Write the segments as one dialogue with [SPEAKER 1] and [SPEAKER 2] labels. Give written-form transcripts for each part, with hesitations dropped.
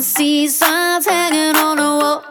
[SPEAKER 1] see signs hanging on the wall.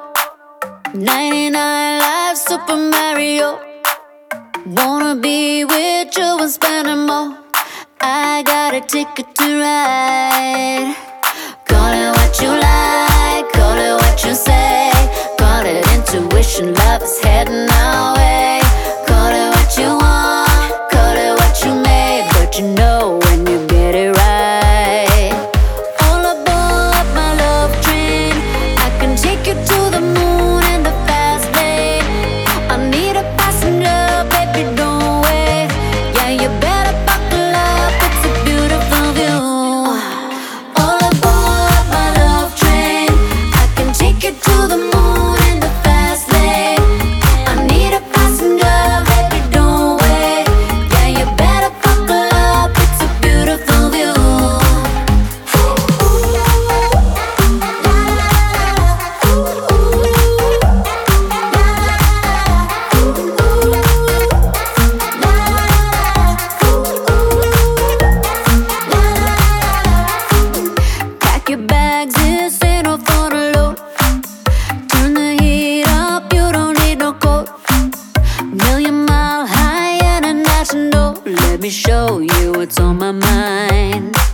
[SPEAKER 1] 99 lives, Super Mario. Wanna be with you and spending more. I got a ticket to ride. Call it what you like, call it what you say. Call it intuition, love is heading our way. Call it what you want, call it what you may. But you know when you get it right. All aboard my love train, I can take you to the moon in the fast lane. I need a passenger, baby, don't wait. Yeah, you better buckle up, it's a beautiful view. All aboard my love train, I can take you to the moon in the fast lane. I need a passenger, baby, don't wait. Yeah, you better buckle up, it's a beautiful view. Pack your bags, this ain't no for the load. Turn the heat up, you don't need no coat. Million-mile high international. Let me show you what's on my mind.